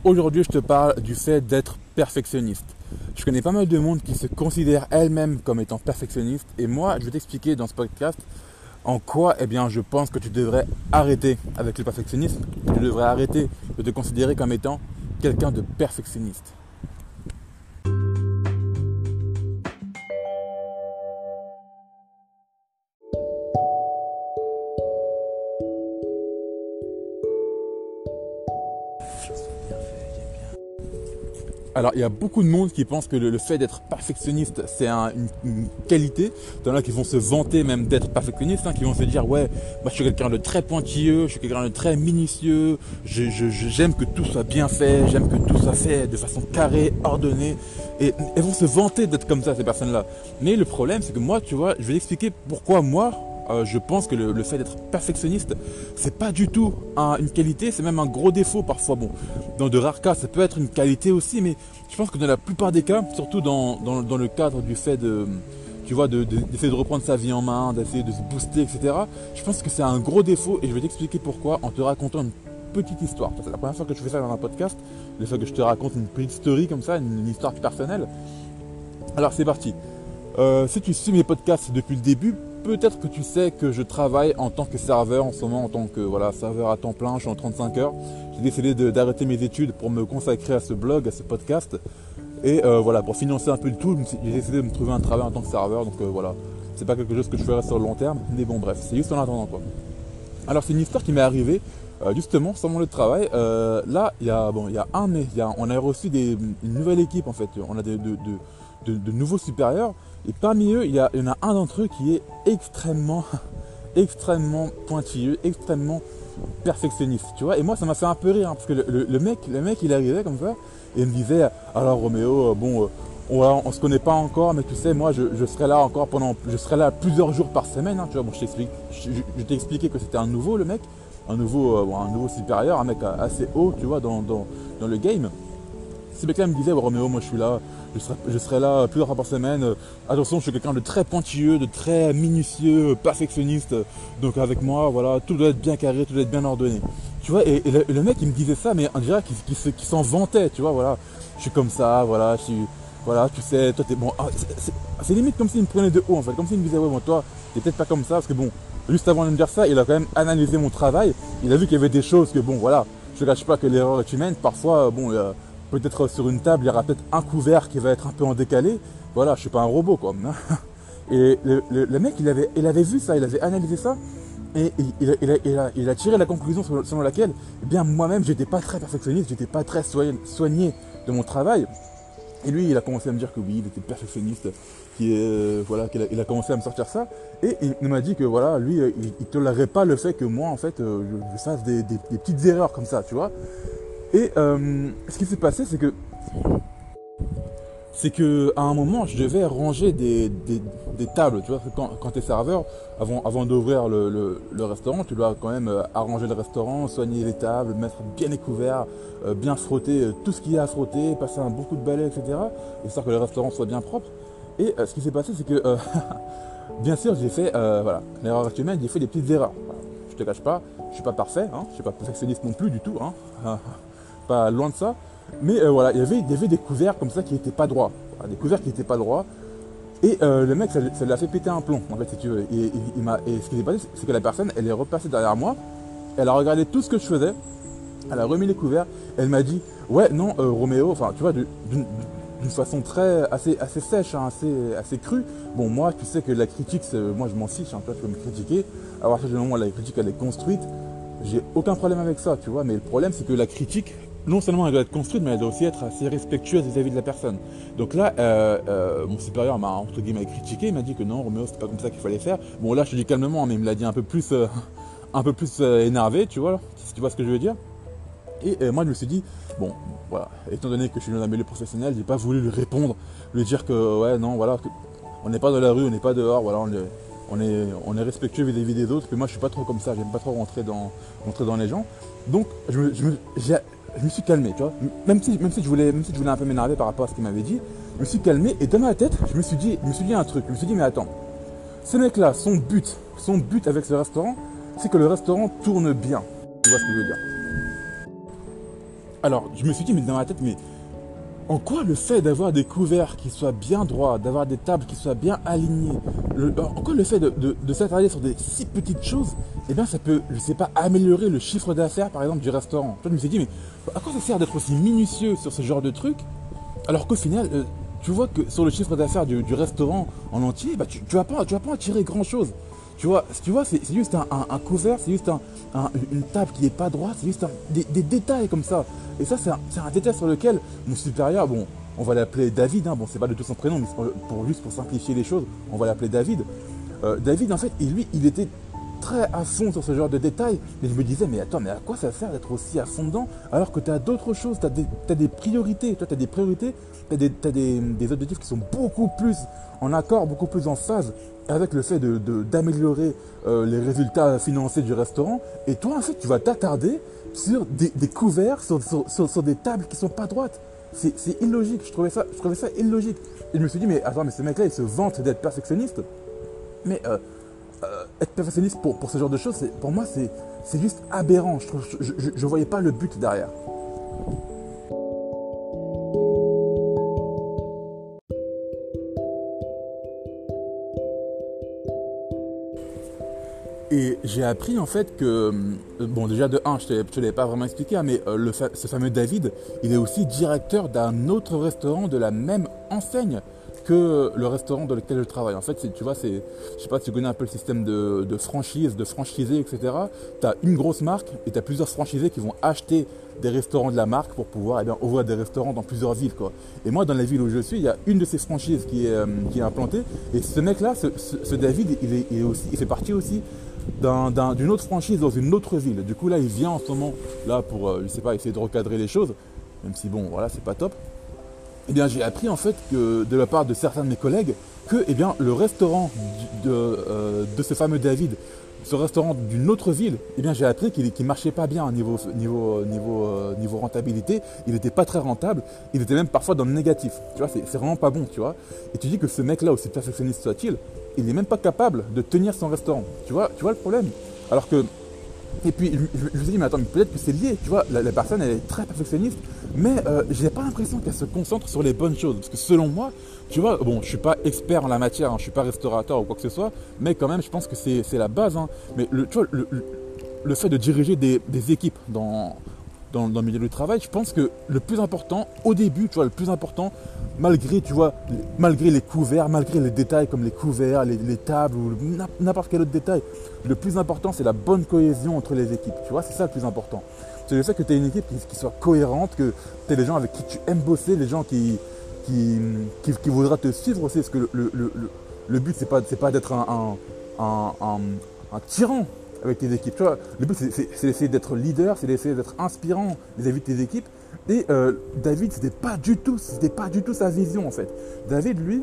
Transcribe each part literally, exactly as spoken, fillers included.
Aujourd'hui, je te parle du fait d'être perfectionniste. Je connais pas mal de monde qui se considère elle-même comme étant perfectionniste et moi, je vais t'expliquer dans ce podcast en quoi eh bien, je pense que tu devrais arrêter avec le perfectionnisme. Tu devrais arrêter de te considérer comme étant quelqu'un de perfectionniste. Alors, il y a beaucoup de monde qui pense que le, le fait d'être perfectionniste, c'est un, une, une qualité. Il y en a qui vont se vanter même d'être perfectionniste, hein, qui vont se dire « Ouais, moi je suis quelqu'un de très pointilleux, je suis quelqu'un de très minutieux, je, je, je, j'aime que tout soit bien fait, j'aime que tout soit fait de façon carrée, ordonnée. » Et elles vont se vanter d'être comme ça, ces personnes-là. Mais le problème, c'est que moi, tu vois, je vais expliquer pourquoi moi, Euh, je pense que le, le fait d'être perfectionniste, c'est pas du tout un, une qualité, c'est même un gros défaut parfois. Bon, dans de rares cas, ça peut être une qualité aussi, mais je pense que dans la plupart des cas, surtout dans, dans, dans le cadre du fait de, tu vois, de, de, d'essayer de reprendre sa vie en main, d'essayer de se booster, et cetera. Je pense que c'est un gros défaut et je vais t'expliquer pourquoi en te racontant une petite histoire. C'est la première fois que je fais ça dans un podcast, le fait que je te raconte une petite story comme ça, une, une histoire personnelle. Alors c'est parti. Euh, si tu suis mes podcasts depuis le début, peut-être que tu sais que je travaille en tant que serveur en ce moment, en tant que voilà, serveur à temps plein, je suis en trente-cinq heures. J'ai décidé de, d'arrêter mes études pour me consacrer à ce blog, à ce podcast. Et euh, voilà, pour financer un peu le tout, j'ai décidé de me trouver un travail en tant que serveur. Donc euh, voilà, c'est pas quelque chose que je ferai sur le long terme, mais bon bref, c'est juste en attendant quoi. Alors c'est une histoire qui m'est arrivée euh, justement sur mon lieu de travail. Euh, là, il y a bon, il y a un mai, il y a, on a reçu des, une nouvelle équipe en fait. On a des, de, de, de, de nouveaux supérieurs. Et parmi eux, il y, a, il y en a un d'entre eux qui est extrêmement, extrêmement pointilleux, extrêmement perfectionniste, tu vois. Et moi, ça m'a fait un peu rire, hein, parce que le, le, le mec, le mec, il arrivait comme ça, et il me disait, alors Roméo, euh, bon, euh, on, on se connaît pas encore, mais tu sais, moi, je, je serai là encore pendant, je serai là plusieurs jours par semaine, hein, tu vois. Bon, je t'explique, je, je, je t'ai expliqué que c'était un nouveau, le mec, un nouveau, euh, bon, un nouveau supérieur, un mec assez haut, tu vois, dans, dans, dans le game. Ce mec-là me disait, ouais, Roméo, moi je suis là, je serai, je serai là plusieurs fois par semaine. Euh, attention, je suis quelqu'un de très pointilleux, de très minutieux, perfectionniste. Donc avec moi, voilà, tout doit être bien carré, tout doit être bien ordonné. Tu vois, et, et, le, et le mec, il me disait ça, mais on dirait qu'il, qu'il, qu'il, qu'il s'en vantait, tu vois, voilà. Je suis comme ça, voilà, je suis, voilà, tu sais, toi t'es bon. Ah, c'est, c'est, c'est limite comme s'il me prenait de haut, en fait, comme s'il me disait, ouais, bon, toi, t'es peut-être pas comme ça, parce que bon, juste avant de me dire ça, il a quand même analysé mon travail. Il a vu qu'il y avait des choses que, bon, voilà, je ne cache pas que l'erreur est humaine. Parfois, bon, il y a, peut-être sur une table, il y aura peut-être un couvert qui va être un peu en décalé. Voilà, je ne suis pas un robot, quoi. Et le, le, le mec, il avait, il avait vu ça, il avait analysé ça. Et il, il, il, a, il, a, il a tiré la conclusion selon laquelle, eh bien, moi-même, j'étais pas très perfectionniste, j'étais pas très soigné de mon travail. Et lui, il a commencé à me dire que oui, il était perfectionniste, qui est, euh, voilà, qu'il a, il a commencé à me sortir ça. Et il m'a dit que voilà, lui, il, il tolérait pas le fait que moi, en fait, euh, je, je fasse des, des, des petites erreurs comme ça, tu vois. Et euh, ce qui s'est passé, c'est que c'est que à un moment, je devais ranger des, des, des tables. Tu vois, quand, quand tu es serveur, avant, avant d'ouvrir le, le, le restaurant, tu dois quand même arranger le restaurant, soigner les tables, mettre bien les couverts, euh, bien frotter euh, tout ce qu'il y a à frotter, passer un bon coup de balai, et cetera. Histoire que le restaurant soit bien propre. Et euh, ce qui s'est passé, c'est que, euh, bien sûr, j'ai fait, euh, voilà, l'erreur est humaine, j'ai fait des petites erreurs. Voilà. Je te cache pas, je suis pas parfait, hein, je suis pas perfectionniste non plus du tout, hein. Pas loin de ça, mais euh, voilà, il y, avait, il y avait des couverts comme ça qui n'étaient pas droits, voilà, des couverts qui n'étaient pas droits, et euh, le mec, ça, ça lui a fait péter un plomb, en fait, si tu veux. Et, et, il m'a, et ce qui s'est passé, c'est que la personne, elle est repassée derrière moi, elle a regardé tout ce que je faisais, elle a remis les couverts, elle m'a dit, ouais, non, euh, Roméo, enfin, tu vois, d'une, d'une façon très, assez, assez sèche, hein, assez, assez crue. Bon, moi, tu sais que la critique, moi, je m'en fiche, hein, toi, tu peux me critiquer, à partir du moment où la critique, elle est construite, j'ai aucun problème avec ça, tu vois, mais le problème, c'est que la critique, non seulement elle doit être construite, mais elle doit aussi être assez respectueuse vis-à-vis de la personne. Donc là, euh, euh, mon supérieur m'a entre guillemets critiqué, il m'a dit que non, Roméo, c'est pas comme ça qu'il fallait faire. Bon là, je te dis calmement, mais il me l'a dit un peu plus, euh, un peu plus euh, énervé, tu vois, si tu vois ce que je veux dire. Et euh, moi, je me suis dit, bon, voilà, étant donné que je suis dans un milieu professionnel, j'ai pas voulu lui répondre, lui dire que ouais, non, voilà, que on n'est pas dans la rue, on n'est pas dehors, voilà, on est, on est, on est respectueux vis-à-vis des autres. Que moi, je suis pas trop comme ça, j'aime pas trop rentrer dans, rentrer dans les gens. Donc, je me, je me, j'ai, je me suis calmé, tu vois. Même si, même si je voulais, même si je voulais un peu m'énerver par rapport à ce qu'il m'avait dit, je me suis calmé et dans ma tête, je me suis dit, je me suis dit un truc. Je me suis dit, mais attends, ce mec-là, son but, son but avec ce restaurant, c'est que le restaurant tourne bien. Tu vois ce que je veux dire? Alors, je me suis dit, mais dans ma tête, mais en quoi le fait d'avoir des couverts qui soient bien droits, d'avoir des tables qui soient bien alignées, le, en quoi le fait de, de, de s'attarder sur des si petites choses, eh bien ça peut, je sais pas, améliorer le chiffre d'affaires par exemple du restaurant. Je me suis dit, mais à quoi ça sert d'être aussi minutieux sur ce genre de truc, alors qu'au final, euh, tu vois que sur le chiffre d'affaires du, du restaurant en entier, bah, tu, tu vas pas, tu vas pas en tirer grand chose. Tu vois, tu vois c'est juste un, un, un couvert, c'est juste un, un, une table qui est pas droite, c'est juste un, des, des détails comme ça. Et ça, c'est un, un détail sur lequel mon supérieur, bon, on va l'appeler David, hein, bon, c'est pas de tout son prénom, mais pour, pour, juste pour simplifier les choses, on va l'appeler David. Euh, David, en fait, et lui, il était très à fond sur ce genre de détails. Et je me disais, mais attends, mais à quoi ça sert d'être aussi à fond dedans alors que tu as d'autres choses, tu as des, t'as des priorités. Toi, tu as des priorités, tu as, des, t'as des, des objectifs qui sont beaucoup plus en accord, beaucoup plus en phase avec le fait de, de, d'améliorer euh, les résultats financiers du restaurant. Et toi, en fait, tu vas t'attarder sur des, des couverts, sur, sur, sur, sur des tables qui sont pas droites. C'est, c'est illogique, je trouvais, ça, je trouvais ça illogique. Et je me suis dit, mais attends, mais ce mec-là, il se vante d'être perfectionniste. Mais euh, euh, être perfectionniste pour, pour ce genre de choses, c'est, pour moi, c'est, c'est juste aberrant. Je ne voyais pas le but derrière. Et j'ai appris en fait que, euh, bon déjà de un, je ne te l'avais pas vraiment expliqué, hein, mais euh, le fa- ce fameux David, il est aussi directeur d'un autre restaurant de la même enseigne que le restaurant dans lequel je travaille. En fait, c'est, tu vois, c'est, je sais pas si tu connais un peu le système de, de franchise, de franchisé, et cetera. Tu as une grosse marque et tu as plusieurs franchisés qui vont acheter des restaurants de la marque pour pouvoir eh bien, ouvrir des restaurants dans plusieurs villes, quoi. Et moi, dans la ville où je suis, il y a une de ces franchises qui est, euh, qui est implantée. Et ce mec-là, ce, ce, ce David, il, est, il, est aussi, il fait partie aussi d'un, d'un, d'une autre franchise dans une autre ville. Du coup, là, il vient en ce moment là pour, euh, je sais pas, essayer de recadrer les choses, même si bon, voilà, c'est pas top. Eh bien, j'ai appris en fait que de la part de certains de mes collègues que, eh bien, le restaurant de, euh, de ce fameux David, ce restaurant d'une autre ville, eh bien, j'ai appris qu'il ne marchait pas bien au niveau, niveau, niveau, euh, niveau rentabilité. Il n'était pas très rentable. Il était même parfois dans le négatif. Tu vois, c'est, c'est vraiment pas bon, tu vois. Et tu dis que ce mec-là, aussi perfectionniste soit-il, il n'est même pas capable de tenir son restaurant. Tu vois, tu vois le problème. Alors que et puis, je, je, je me suis dit, mais attends, mais peut-être que c'est lié, tu vois, la, la personne, elle est très perfectionniste, mais euh, j'ai pas l'impression qu'elle se concentre sur les bonnes choses. Parce que selon moi, tu vois, bon, je suis pas expert en la matière, hein, je suis pas restaurateur ou quoi que ce soit, mais quand même, je pense que c'est, c'est la base. Hein. Mais le, tu vois, le, le, le fait de diriger des, des équipes dans, dans, dans le milieu du travail, je pense que le plus important, au début, tu vois, le plus important, malgré, tu vois, malgré les couverts, malgré les détails comme les couverts, les, les tables ou n'importe quel autre détail, le plus important, c'est la bonne cohésion entre les équipes. Tu vois, c'est ça le plus important. C'est le fait que tu aies une équipe qui, qui soit cohérente, que tu aies les gens avec qui tu aimes bosser, les gens qui, qui, qui, qui voudraient te suivre aussi. Parce que le, le, le, le but, c'est pas, c'est pas d'être un, un, un, un, un tyran avec tes équipes. Tu vois, le but, c'est, c'est, c'est d'essayer d'être leader, c'est d'essayer d'être inspirant vis-à-vis de tes équipes. Et euh, David, c'était pas du tout, c'était pas du tout sa vision en fait. David, lui,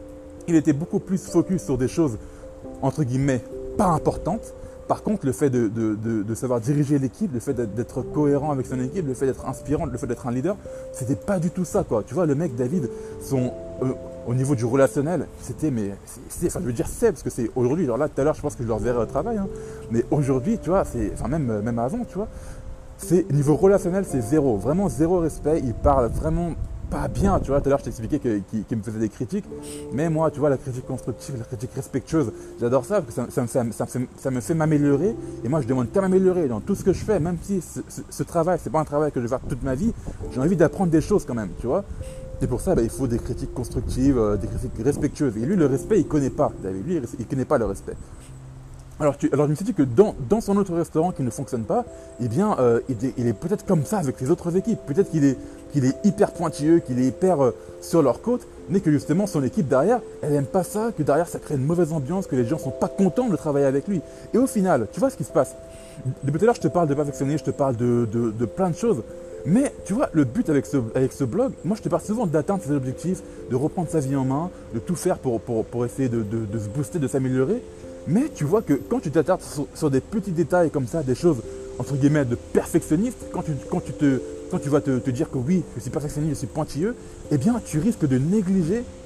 il était beaucoup plus focus sur des choses entre guillemets pas importantes. Par contre, le fait de, de, de, de savoir diriger l'équipe, le fait d'être cohérent avec son équipe, le fait d'être inspirant, le fait d'être un leader, c'était pas du tout ça, quoi. Tu vois, le mec, David, son, euh, au niveau du relationnel, c'était, mais, c'est, enfin, je veux dire, c'est, parce que c'est aujourd'hui, genre là, tout à l'heure, je pense que je le reverrai au travail, hein, mais aujourd'hui, tu vois, c'est, enfin, même, même avant, tu vois, c'est, niveau relationnel, c'est zéro, vraiment zéro respect, il parle vraiment pas bien, tu vois, tout à l'heure je t'expliquais qu'il qu'il me faisait des critiques, mais moi, tu vois, la critique constructive, la critique respectueuse, j'adore ça, parce que ça, ça, me fait, ça, me fait, ça me fait m'améliorer, et moi je demande qu'à m'améliorer dans tout ce que je fais, même si ce, ce, ce travail, c'est pas un travail que je vais faire toute ma vie, j'ai envie d'apprendre des choses quand même, tu vois. Et pour ça, bah, il faut des critiques constructives, euh, des critiques respectueuses, et lui, le respect, il connaît pas, David, lui, il connaît pas le respect. Alors, tu, alors je me suis dit que dans, dans son autre restaurant qui ne fonctionne pas, eh bien, euh, il est, il est peut-être comme ça avec les autres équipes. Peut-être qu'il est, qu'il est hyper pointilleux, qu'il est hyper euh, sur leur côte, mais que justement son équipe derrière, elle n'aime pas ça, que derrière ça crée une mauvaise ambiance, que les gens ne sont pas contents de travailler avec lui. Et au final, tu vois ce qui se passe. Depuis tout à l'heure, je te parle de perfectionner, je te parle de, de, de plein de choses. Mais tu vois, le but avec ce, avec ce blog, moi je te parle souvent d'atteindre ses objectifs, de reprendre sa vie en main, de tout faire pour, pour, pour essayer de, de, de se booster, de s'améliorer. Mais tu vois que quand tu t'attardes sur, sur des petits détails comme ça, des choses entre guillemets de perfectionniste, quand tu, quand tu, te, quand tu vas te, te dire que oui, je suis perfectionniste, je suis pointilleux, eh bien tu risques de négliger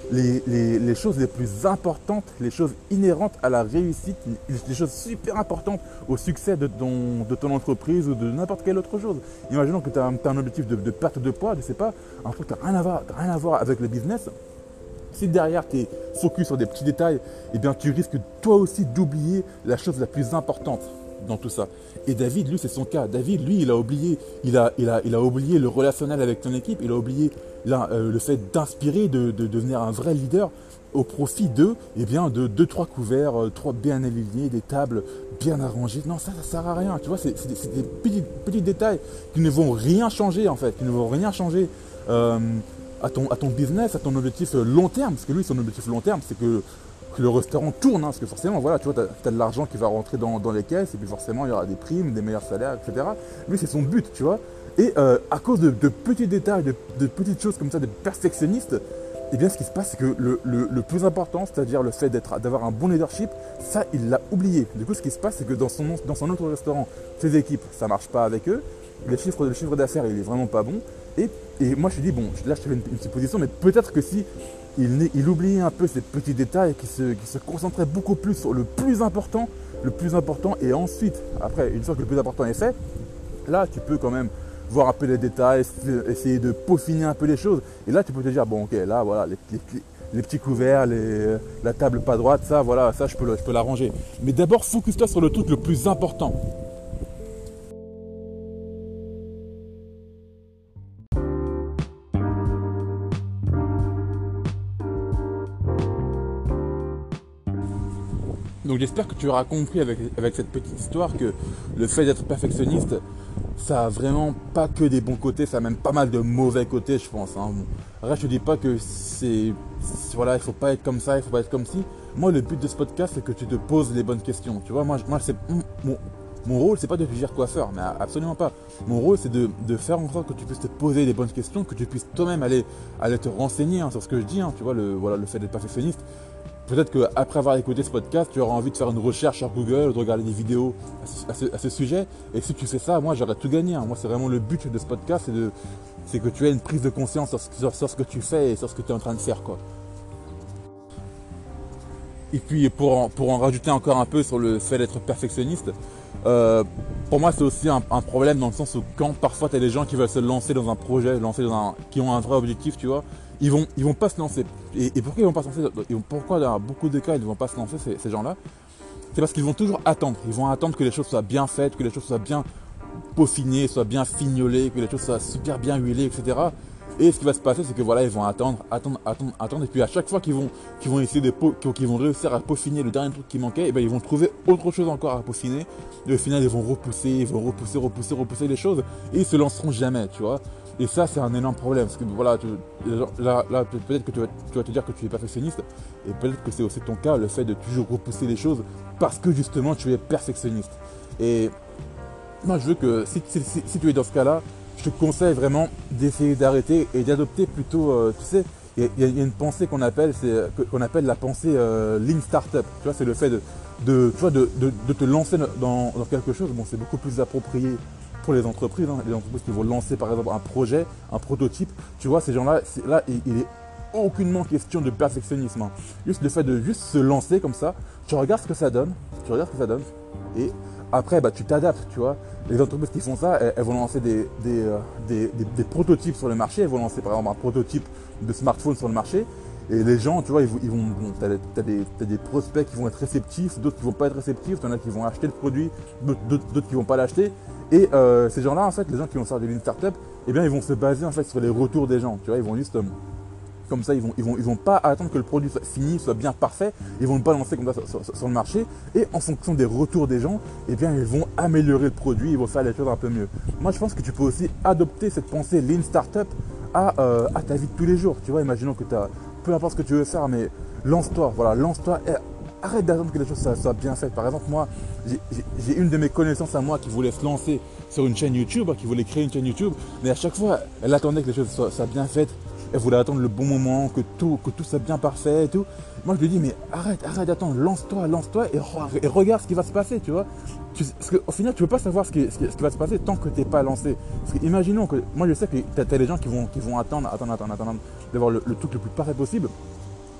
les, les, les choses les plus importantes, les choses inhérentes à la réussite, les choses super importantes au succès de ton, de ton entreprise ou de n'importe quelle autre chose. Imaginons que tu as, as un objectif de, de perte de poids, je sais pas, un truc qui n'a rien, rien à voir avec le business. Si derrière tu es focus sur des petits détails, eh bien tu risques toi aussi d'oublier la chose la plus importante dans tout ça. Et David, lui, c'est son cas. David, lui, il a oublié, il a, il a, il a oublié le relationnel avec ton équipe, il a oublié là, euh, le fait d'inspirer, de, de devenir un vrai leader au profit de, eh bien, de deux, trois couverts, euh, trois bien alignés, des tables bien arrangées. Non, ça, ça sert à rien. Tu vois, c'est, c'est des, c'est des petits, petits détails qui ne vont rien changer en fait, qui ne vont rien changer. Euh, À ton, à ton business, à ton objectif long terme, parce que lui, son objectif long terme, c'est que, que le restaurant tourne, hein, parce que forcément, voilà, tu vois, tu as de l'argent qui va rentrer dans, dans les caisses, et puis forcément, il y aura des primes, des meilleurs salaires, et cetera. Lui, c'est son but, tu vois. Et euh, à cause de, de petits détails, de, de petites choses comme ça, de perfectionnistes, eh bien, ce qui se passe, c'est que le, le, le plus important, c'est-à-dire le fait d'être, d'avoir un bon leadership, ça, il l'a oublié. Du coup, ce qui se passe, c'est que dans son, dans son autre restaurant, ses équipes, ça ne marche pas avec eux, le chiffre, le chiffre d'affaires, il est vraiment pas bon. Et, et moi, je te dis, bon, là, je te fais une, une supposition, mais peut-être que si il, il oubliait un peu ces petits détails, qu'il se, qu'il se concentrait beaucoup plus sur le plus important, le plus important, et ensuite, après, une fois que le plus important est fait, là, tu peux quand même voir un peu les détails, essayer de peaufiner un peu les choses. Et là, tu peux te dire, bon, ok, là, voilà, les, les, les petits couverts, les, la table pas droite, ça, voilà, ça, je peux, je peux l'arranger. Mais d'abord, focus-toi sur le truc le plus important. Donc j'espère que tu auras compris avec, avec cette petite histoire que le fait d'être perfectionniste, ça a vraiment pas que des bons côtés, ça a même pas mal de mauvais côtés, je pense. Hein. Après, je te dis pas que c'est, voilà, il faut pas être comme ça, il faut pas être comme ci. Moi, le but de ce podcast, c'est que tu te poses les bonnes questions. Tu vois, moi, moi c'est mon, mon rôle, c'est pas de te dire quoi faire, mais absolument pas. Mon rôle, c'est de, de faire en sorte que tu puisses te poser les bonnes questions, que tu puisses toi-même aller, aller te renseigner hein, sur ce que je dis. Hein. Tu vois, le, voilà, le fait d'être perfectionniste. Peut-être qu'après avoir écouté ce podcast, tu auras envie de faire une recherche sur Google, de regarder des vidéos à ce, à ce, à ce sujet. Et si tu fais ça, moi, j'aurais tout gagné. Hein. Moi, c'est vraiment le but de ce podcast, c'est, de, c'est que tu aies une prise de conscience sur, sur, sur ce que tu fais et sur ce que tu es en train de faire, quoi. Et puis, pour en, pour en rajouter encore un peu sur le fait d'être perfectionniste, euh, pour moi, c'est aussi un, un problème dans le sens où quand parfois tu as des gens qui veulent se lancer dans un projet, lancer dans un, qui ont un vrai objectif, tu vois, ils vont, ils vont pas se lancer. Et, et pourquoi ils vont pas se lancer? Ils vont, pourquoi dans beaucoup de cas ils ne vont pas se lancer ces, ces gens-là? C'est parce qu'ils vont toujours attendre. Ils vont attendre que les choses soient bien faites, que les choses soient bien peaufinées, soient bien fignolées, que les choses soient super bien huilées, et cetera. Et ce qui va se passer, c'est que voilà, ils vont attendre, attendre, attendre, attendre. Et puis à chaque fois qu'ils vont, qu'ils vont essayer de qu'ils vont réussir à peaufiner le dernier truc qui manquait, et ben ils vont trouver autre chose encore à peaufiner. Et au final, ils vont repousser, ils vont repousser, repousser, repousser les choses, et ils se lanceront jamais, tu vois. Et ça, c'est un énorme problème. Parce que voilà, tu, là, là peut-être que tu vas, tu vas te dire que tu es perfectionniste, et peut-être que c'est aussi ton cas, le fait de toujours repousser les choses, parce que justement, tu es perfectionniste. Et moi, je veux que si, si, si, si tu es dans ce cas-là, je te conseille vraiment d'essayer d'arrêter et d'adopter plutôt, euh, tu sais, il y, y a une pensée qu'on appelle, c'est, qu'on appelle la pensée euh, Lean Startup. Tu vois, c'est le fait de, de, tu vois, de, de, de te lancer dans, dans quelque chose. Bon, c'est beaucoup plus approprié pour les entreprises, hein, les entreprises qui vont lancer par exemple un projet, un prototype. Tu vois, ces gens-là, là, il, il est aucunement question de perfectionnisme. Hein. Juste le fait de juste se lancer comme ça, tu regardes ce que ça donne, tu regardes ce que ça donne, et après, bah, tu t'adaptes, tu vois. Les entreprises qui font ça, elles, elles vont lancer des, des, euh, des, des, des prototypes sur le marché. Elles vont lancer par exemple un prototype de smartphone sur le marché. Et les gens, tu vois, ils, ils vont, bon, t'as, t'as, des, t'as des prospects qui vont être réceptifs, d'autres qui vont pas être réceptifs. T'en as qui vont acheter le produit, d'autres, d'autres, d'autres qui vont pas l'acheter. Et euh, ces gens-là, en fait, les gens qui vont faire des Lean Startup, eh bien, ils vont se baser en fait sur les retours des gens. Tu vois, ils vont juste... Euh, Comme ça, ils vont, ils vont, ils vont pas attendre que le produit soit fini, soit bien parfait. Ils vont le balancer comme ça sur, sur, sur le marché. Et en fonction des retours des gens, eh bien, ils vont améliorer le produit, ils vont faire les choses un peu mieux. Moi, je pense que tu peux aussi adopter cette pensée Lean Startup à, euh, à ta vie de tous les jours. Tu vois, imaginons que tu as, peu importe ce que tu veux faire, mais lance-toi, voilà, lance-toi. Et arrête d'attendre que les choses soient, soient bien faites. Par exemple, moi, j'ai, j'ai, j'ai une de mes connaissances à moi qui voulait se lancer sur une chaîne YouTube, qui voulait créer une chaîne YouTube. Mais à chaque fois, elle attendait que les choses soient, soient bien faites. Elle voulait attendre le bon moment, que tout, que tout soit bien parfait et tout. Moi, je lui dis, mais arrête, arrête d'attendre, lance-toi, lance-toi et, et regarde ce qui va se passer, tu vois. Tu, parce qu'au final, tu ne peux pas savoir ce qui, ce, qui, ce qui va se passer tant que tu n'es pas lancé. Parce que imaginons que, moi, je sais que tu as des gens qui vont, qui vont attendre, attendre, attendre, attendre, d'avoir le, le truc le plus parfait possible.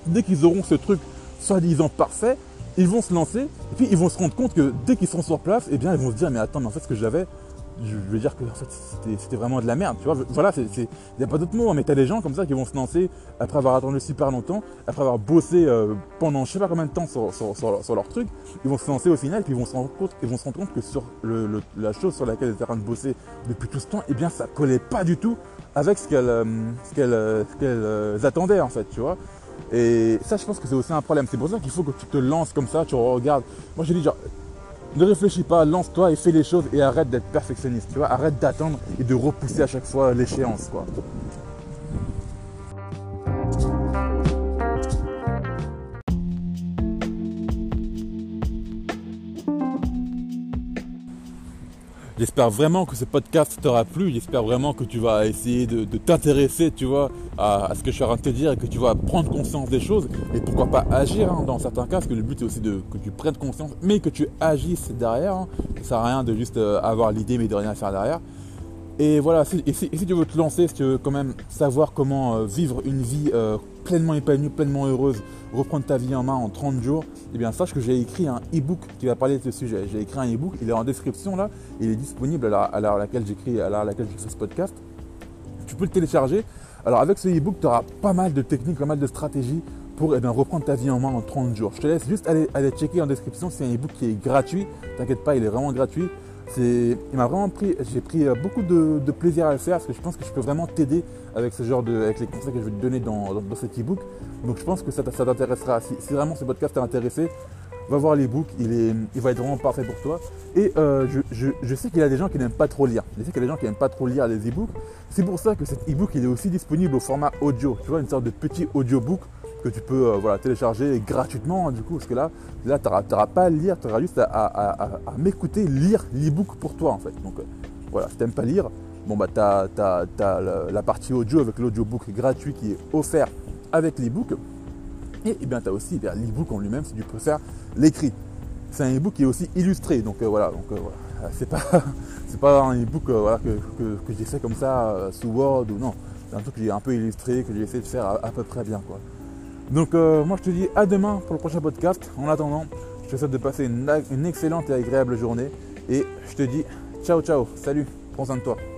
dès qu'ils auront ce truc soi-disant parfait, ils vont se lancer et puis ils vont se rendre compte que dès qu'ils seront sur place, eh bien ils vont se dire mais attends, mais en fait ce que j'avais, je veux dire que en fait, c'était, c'était vraiment de la merde, tu vois. Voilà, il n'y a pas d'autre mot, hein, mais tu as des gens comme ça qui vont se lancer après avoir attendu super longtemps, après avoir bossé euh, pendant je sais pas combien de temps sur, sur, sur, sur leur truc, ils vont se lancer au final et puis ils vont se rendre compte, ils vont se rendre compte que sur le, le, la chose sur laquelle ils étaient en train de bosser depuis tout ce temps, eh bien ça collait pas du tout avec ce qu'elles, euh, ce qu'elles, euh, ce qu'elles euh, attendaient en fait, tu vois. Et ça, je pense que c'est aussi un problème. C'est pour ça qu'il faut que tu te lances comme ça, tu regardes. Moi, je dis genre, ne réfléchis pas, lance-toi et fais les choses et arrête d'être perfectionniste, tu vois. Arrête d'attendre et de repousser à chaque fois l'échéance, quoi. J'espère vraiment que ce podcast t'aura plu. J'espère vraiment que tu vas essayer de, de t'intéresser, tu vois, à, à ce que je suis en train de te dire et que tu vas prendre conscience des choses et pourquoi pas agir hein, dans certains cas, parce que le but c'est aussi de, que tu prennes conscience, mais que tu agisses derrière. Hein. Ça sert à rien de juste euh, avoir l'idée mais de rien faire derrière. Et voilà, si, et, si, et si tu veux te lancer, si tu veux quand même savoir comment euh, vivre une vie euh, pleinement épanouie, pleinement heureuse, reprendre ta vie en main en trente jours, eh bien sache que j'ai écrit un e-book qui va parler de ce sujet. J'ai écrit un e-book, il est en description là, il est disponible à l'heure à, à laquelle j'écris, à l'heure à laquelle j'écris ce podcast. Tu peux le télécharger. Alors avec ce e-book, tu auras pas mal de techniques, pas mal de stratégies pour eh bien, reprendre ta vie en main en trente jours. Je te laisse juste aller, aller checker en description, c'est un e-book qui est gratuit, t'inquiète pas, il est vraiment gratuit. C'est, il m'a vraiment pris, j'ai pris beaucoup de, de plaisir à le faire parce que je pense que je peux vraiment t'aider avec ce genre de, avec les conseils que je vais te donner dans, dans, dans cet e-book. Donc je pense que ça, ça t'intéressera. Si, si vraiment ce podcast t'a intéressé, va voir l'e-book, il, est, il va être vraiment parfait pour toi. Et euh, je, je, je sais qu'il y a des gens qui n'aiment pas trop lire. Je sais qu'il y a des gens qui n'aiment pas trop lire les e-books. C'est pour ça que cet e-book il est aussi disponible au format audio. Tu vois, une sorte de petit audiobook que tu peux euh, voilà, télécharger gratuitement hein, du coup, parce que là, là tu n'auras pas à lire, tu auras juste à, à, à, à m'écouter lire l'e-book pour toi en fait. Donc euh, voilà, si tu n'aimes pas lire, bon bah tu as, t'as, t'as la, la partie audio avec l'audiobook gratuit qui est offert avec l'e-book. Et, et bien tu as aussi bien, l'e-book en lui-même si tu préfères l'écrit. C'est un e-book qui est aussi illustré, donc euh, voilà, donc euh, voilà. C'est pas, c'est pas un e-book euh, voilà, que, que, que j'ai fait comme ça euh, sous Word ou non. C'est un truc qui est un peu illustré, que j'ai essayé de faire à, à peu près bien quoi. Donc euh, moi je te dis à demain pour le prochain podcast. En attendant, je te souhaite de passer une, une excellente et agréable journée. Et je te dis ciao ciao, salut, prends soin de toi.